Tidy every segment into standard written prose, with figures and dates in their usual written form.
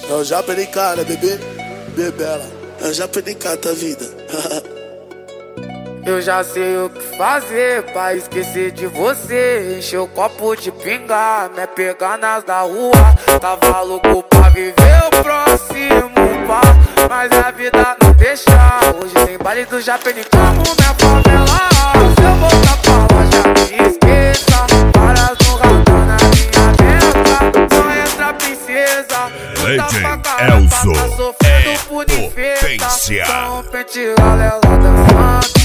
Eu já perdi cara, bebê, bebela. Eu já perdi cara da vida. Eu já sei o que fazer pra esquecer de você. Encher o copo de pinga, me pegar nas da rua. Tava louco pra viver o próximo pá, mas a vida não deixa. Hoje tem baile do Japeni como minha favela. Se eu voltar pra lá já me esqueça. Paras no radar na minha meta. Só entra princesa. Legend Elzo é potência. Então pente galera dançando.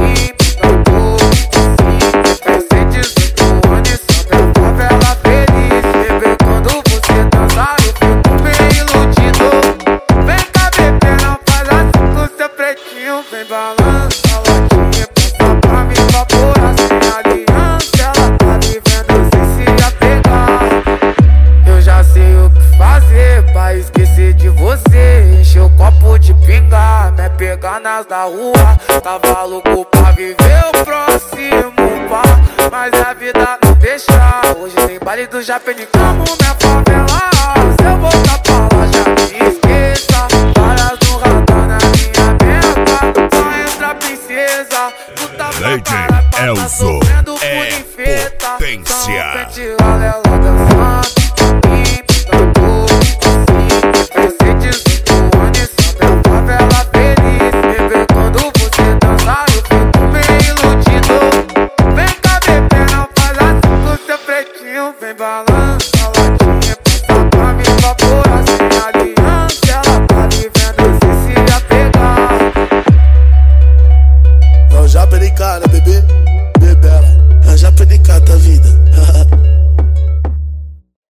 Vem balança a latinha, passa pra mim vapora sem aliança. Ela tá vivendo sem se apegar. Eu já sei o que fazer pra esquecer de você. Encher o copo de pinga, me pegar nas da rua. Tava louco pra viver o próximo pá, mas a vida não deixa. Hoje tem baile do Japeni como minha favela. Se eu voltar pra lá já me esqueça. Paras no radar na minha meta. Princesa, tu tá Legend Elzo é potência. Ela dançando, Mercedes do ano, sabe a favela feliz. Bebê, quando você dançar, eu fico meio iludido. Vem cá, bebê, não faz assim com seu pretinho. Vem balança a latinha, passa pra mim vapora sem ali.